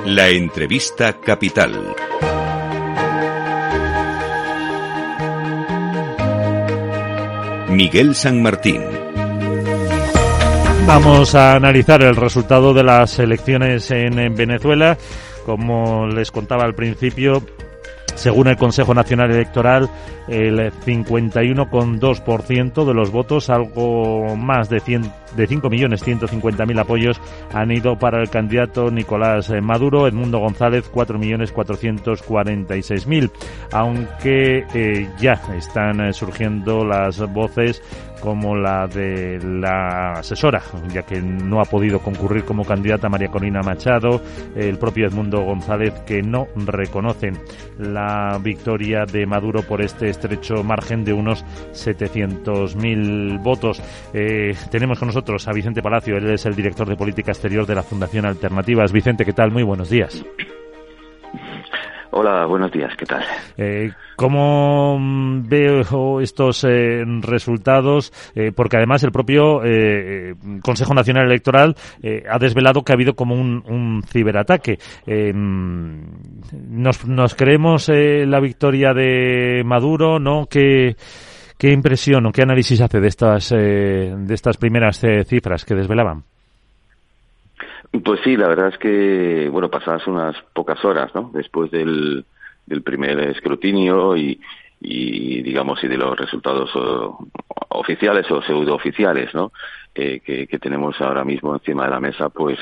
La entrevista capital. Miguel San Martín. Vamos a analizar el resultado de las elecciones en Venezuela. Como les contaba al principio, según el Consejo Nacional Electoral, el 51,2% de los votos, algo más de 5.150.000 apoyos, han ido para el candidato Nicolás Maduro. Edmundo González, 4.446.000. Aunque ya están surgiendo las voces como la de la asesora, ya que no ha podido concurrir como candidata, María Corina Machado, el propio Edmundo González, que no reconocen la victoria de Maduro por este estrecho margen de unos 700.000 votos. Tenemos con nosotros a Vicente Palacio, él es el director de Política Exterior de la Fundación Alternativas. Vicente, ¿qué tal? Muy buenos días. Hola, buenos días, ¿qué tal? ¿Cómo veo estos resultados? Porque además el propio Consejo Nacional Electoral ha desvelado que ha habido como un ciberataque. ¿Nos creemos la victoria de Maduro? ¿No? ¿Qué impresión o qué análisis hace de estas primeras cifras que desvelaban? Pues sí, la verdad es que, bueno, pasadas unas pocas horas, ¿no?, después del primer escrutinio y digamos, y de los resultados oficiales o pseudooficiales, ¿no?, que tenemos ahora mismo encima de la mesa, pues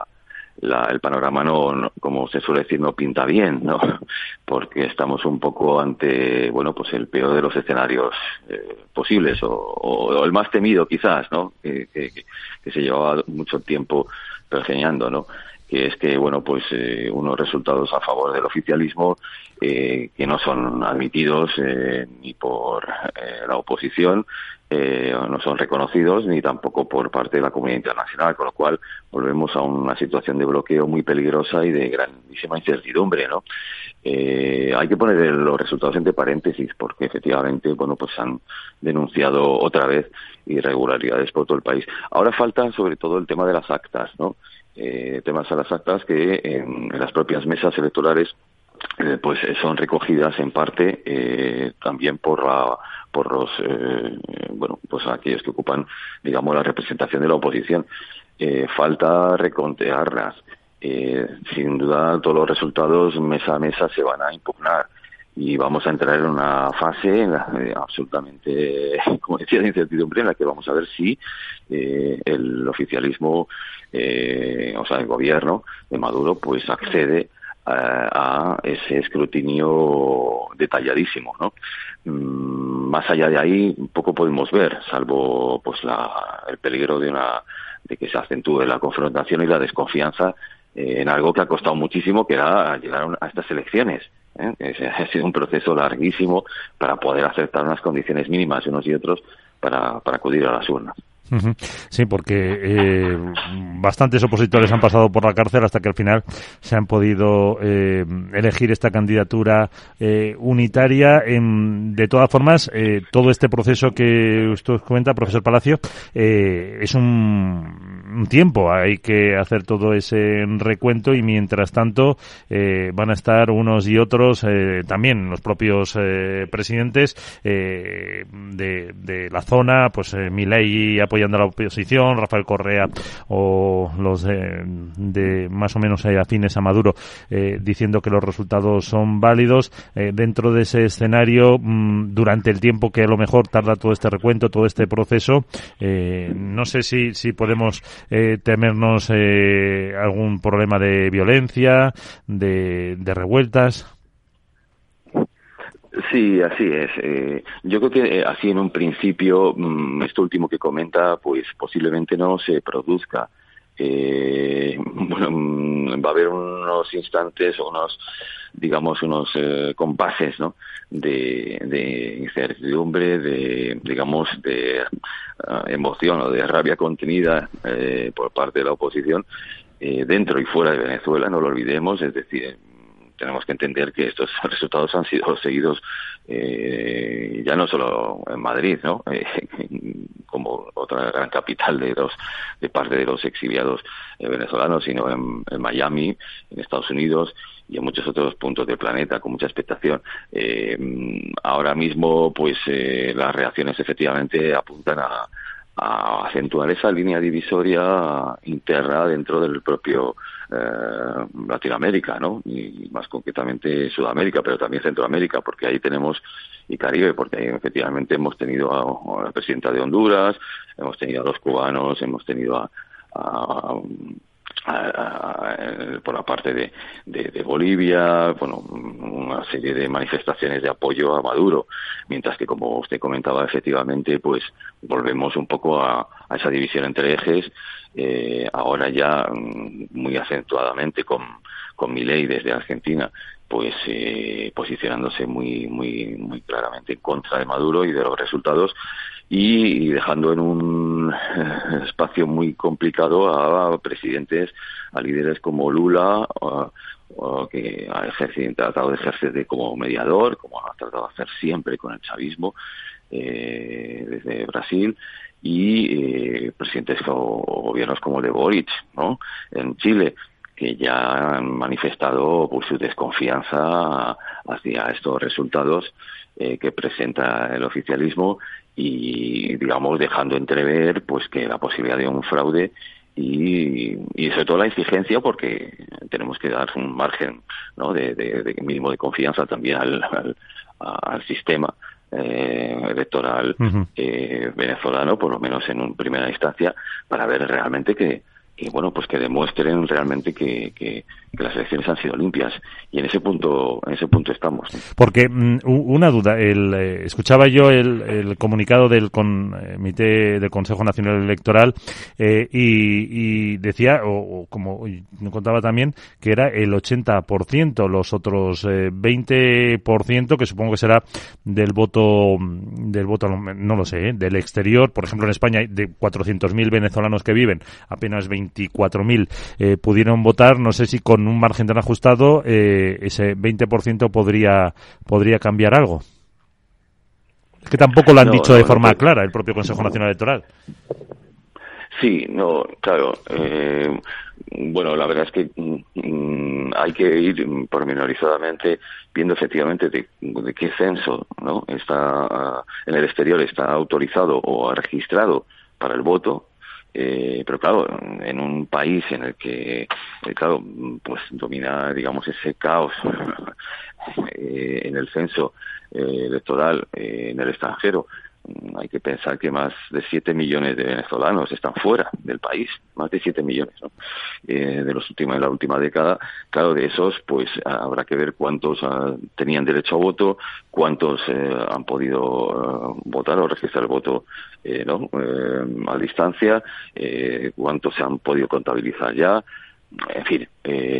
el panorama no, como se suele decir, no pinta bien, ¿no? Porque estamos un poco ante, bueno, pues el peor de los escenarios posibles o el más temido quizás, ¿no?, que se llevaba mucho tiempo pergeñando, ¿no?, que es que, bueno, pues unos resultados a favor del oficialismo que no son admitidos ni por la oposición, no son reconocidos ni tampoco por parte de la comunidad internacional, con lo cual volvemos a una situación de bloqueo muy peligrosa y de grandísima incertidumbre, ¿no? Hay que poner los resultados entre paréntesis porque efectivamente, bueno, pues han denunciado otra vez irregularidades por todo el país. Ahora falta sobre todo el tema de las actas, ¿no? Temas a las actas que en las propias mesas electorales pues son recogidas en parte también por los bueno, pues aquellos que ocupan, digamos, la representación de la oposición. Falta recontearlas. Sin duda todos los resultados mesa a mesa se van a impugnar y vamos a entrar en una fase absolutamente, como decía, de incertidumbre, en la que vamos a ver si el oficialismo, o sea, el gobierno de Maduro, pues accede a ese escrutinio detalladísimo, ¿no? Más allá de ahí, poco podemos ver, salvo pues el peligro de que se acentúe la confrontación y la desconfianza en algo que ha costado muchísimo, que era llegar a estas elecciones. Ha sido un proceso larguísimo para poder aceptar unas condiciones mínimas de unos y otros para acudir a las urnas. Sí, porque bastantes opositores han pasado por la cárcel hasta que al final se han podido elegir esta candidatura unitaria. De todas formas, todo este proceso que usted comenta, profesor Palacio, es un tiempo. Hay que hacer todo ese recuento y mientras tanto van a estar unos y otros, también los propios presidentes de la zona, pues Milei apoyando a la oposición, Rafael Correa o los de más o menos afines a Maduro diciendo que los resultados son válidos. Dentro de ese escenario, durante el tiempo que a lo mejor tarda todo este recuento, todo este proceso, no sé si podemos temernos algún problema de violencia, de revueltas. Sí, así es. Yo creo que así en un principio, esto último que comenta, pues posiblemente no se produzca. Bueno, va a haber unos instantes, unos compases, ¿no?, de incertidumbre, de emoción o de rabia contenida por parte de la oposición dentro y fuera de Venezuela, no lo olvidemos. Es decir, tenemos que entender que estos resultados han sido seguidos ya no solo en Madrid, ¿no? Como otra gran capital de parte de los exiliados venezolanos, sino en Miami, en Estados Unidos y en muchos otros puntos del planeta, con mucha expectación. Ahora mismo, pues las reacciones efectivamente apuntan a acentuar esa línea divisoria interna dentro del propio Latinoamérica, ¿no? Y más concretamente Sudamérica, pero también Centroamérica, porque ahí tenemos, y Caribe, porque ahí efectivamente hemos tenido a la presidenta de Honduras, hemos tenido a los cubanos, hemos tenido por la parte de Bolivia, bueno, una serie de manifestaciones de apoyo a Maduro, mientras que, como usted comentaba, efectivamente, pues volvemos un poco a esa división entre ejes, ahora ya muy acentuadamente con Milei desde Argentina, pues posicionándose muy claramente en contra de Maduro y de los resultados, y dejando en un espacio muy complicado a presidentes, a líderes como Lula, que ha tratado de ejercer como mediador, como ha tratado de hacer siempre con el chavismo desde Brasil, y presidentes o gobiernos como el de Boric, ¿no?, en Chile, que ya han manifestado pues su desconfianza hacia estos resultados que presenta el oficialismo, y digamos dejando entrever pues que la posibilidad de un fraude y sobre todo la exigencia, porque tenemos que dar un margen, ¿no?, de mínimo de confianza también al sistema electoral venezolano, por lo menos en primera instancia, para ver realmente que bueno, pues que demuestren realmente que las elecciones han sido limpias, y en ese punto estamos, ¿no? Porque una duda, escuchaba yo el comunicado del Comité del Consejo Nacional Electoral y decía, o como me contaba también, que era el 80%, los otros 20%, que supongo que será del voto, no lo sé, del exterior. Por ejemplo, en España, de 400.000 venezolanos que viven, apenas 24.000 pudieron votar. No sé si con un margen tan ajustado ese 20% podría cambiar algo. Es que tampoco lo han dicho de forma clara el propio Consejo Nacional Electoral. Sí, no, claro. Bueno, la verdad es que hay que ir pormenorizadamente viendo efectivamente de qué censo, ¿no?, está en el exterior está autorizado o registrado para el voto. Pero claro, en un país en el que, claro, pues domina, digamos, ese caos en el censo electoral en el extranjero, hay que pensar que más de 7 millones de venezolanos están fuera del país, más de 7 millones, ¿no?, de la última década. Claro, de esos, pues habrá que ver cuántos tenían derecho a voto, cuántos han podido votar o registrar el voto a distancia, cuántos se han podido contabilizar ya. En fin,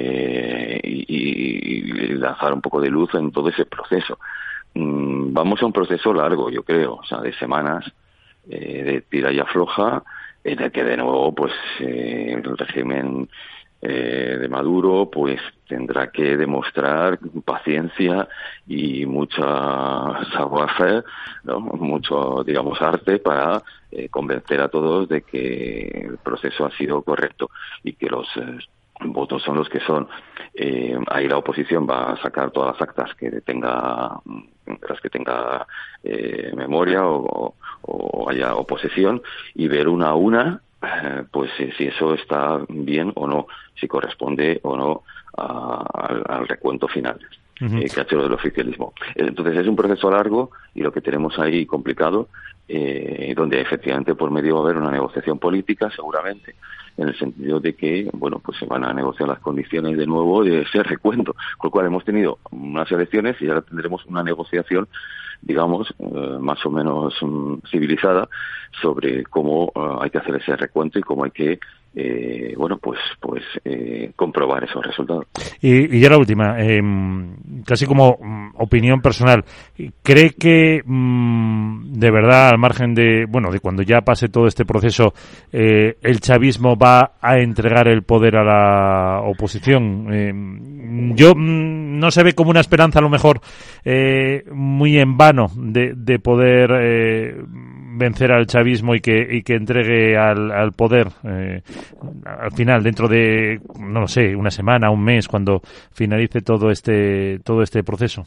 y lanzar un poco de luz en todo ese proceso. Vamos a un proceso largo, yo creo, o sea, de semanas, de tira y afloja, en el que de nuevo pues el régimen de Maduro pues tendrá que demostrar paciencia y mucha savoir-faire, ¿no?, mucho, digamos, arte para convencer a todos de que el proceso ha sido correcto y que los votos son los que son. Ahí la oposición va a sacar todas las actas de las que tenga memoria o haya oposición, y ver una a una pues si eso está bien o no, si corresponde o no al recuento final que ha hecho el oficialismo. Entonces es un proceso largo, y lo que tenemos ahí complicado, donde efectivamente por medio va a haber una negociación política, seguramente, en el sentido de que, bueno, pues se van a negociar las condiciones de nuevo de ese recuento, con lo cual hemos tenido unas elecciones y ahora tendremos una negociación, digamos, más o menos civilizada sobre cómo hay que hacer ese recuento y cómo hay que comprobar esos resultados. Y ya la última, casi como opinión personal, ¿cree que de verdad, al margen de cuando ya pase todo este proceso, el chavismo va a entregar el poder a la oposición? Yo no se ve como una esperanza, a lo mejor muy en vano, de poder vencer al chavismo y que entregue al poder al final, dentro de, no lo sé, una semana, un mes, cuando finalice todo este proceso.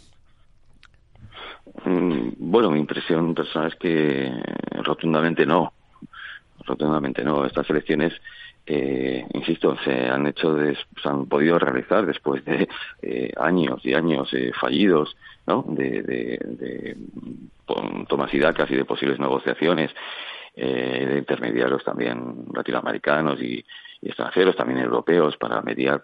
Mi impresión personal es que rotundamente no. Estas elecciones, insisto, se han podido realizar después de años y años fallidos, ¿no? de tomas y dacas y de posibles negociaciones de intermediarios también latinoamericanos y extranjeros, también europeos, para mediar,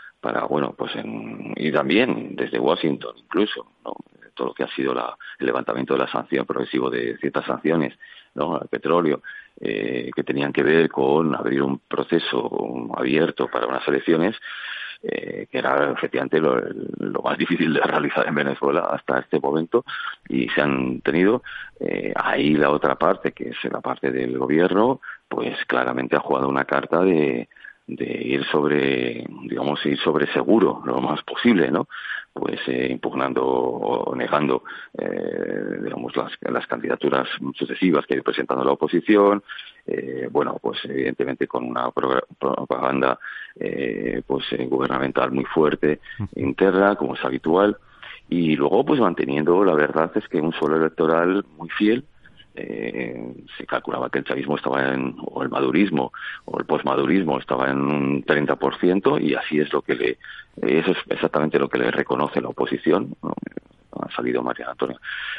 y también desde Washington incluso, ¿no? Todo lo que ha sido el levantamiento de la sanción progresivo de ciertas sanciones, ¿no? Al petróleo, que tenían que ver con abrir un proceso abierto para unas elecciones, que era efectivamente lo más difícil de realizar en Venezuela hasta este momento, y se han tenido. Ahí la otra parte, que es la parte del gobierno, pues claramente ha jugado una carta de ir sobre seguro lo más posible, ¿no? Pues impugnando o negando las candidaturas sucesivas que ha ido presentando la oposición, evidentemente con una propaganda gubernamental muy fuerte interna, como es habitual, y luego pues manteniendo, la verdad es que un suelo electoral muy fiel. Se calculaba que el chavismo estaba o el madurismo o el posmadurismo estaba en un 30%, y así es eso es exactamente lo que le reconoce la oposición, ¿no? Ha salido María Antonia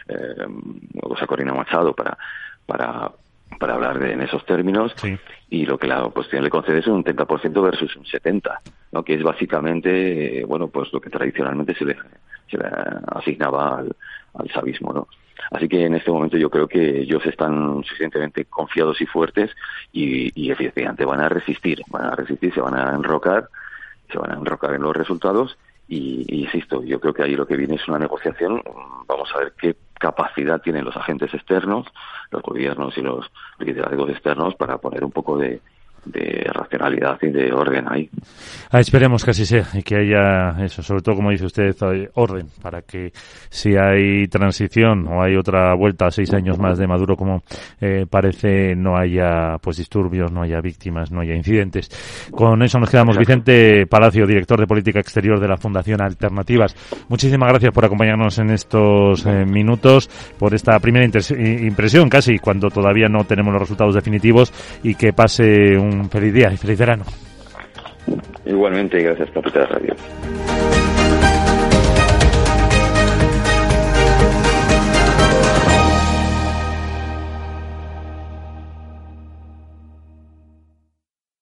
Corina Machado para hablar en esos términos, sí. Y lo que la oposición le concede es un 30% versus un 70%, ¿no? Que es básicamente lo que tradicionalmente se le asignaba al chavismo, ¿no? Así que en este momento yo creo que ellos están suficientemente confiados y fuertes y efectivamente van a resistir, se van a enrocar en los resultados y insisto, yo creo que ahí lo que viene es una negociación. Vamos a ver qué capacidad tienen los agentes externos, los gobiernos y los liderazgos externos para poner un poco de racionalidad y de orden ahí. Esperemos que así sea y que haya eso, sobre todo como dice usted, orden, para que si hay transición o hay otra vuelta a 6 años más de Maduro, como parece, no haya disturbios, no haya víctimas, no haya incidentes. Con eso nos quedamos. Vicente Palacio, director de Política Exterior de la Fundación Alternativas. Muchísimas gracias por acompañarnos en estos minutos, por esta primera impresión casi, cuando todavía no tenemos los resultados definitivos, y que pase un feliz día y feliz verano. Igualmente, gracias, Capital Radio.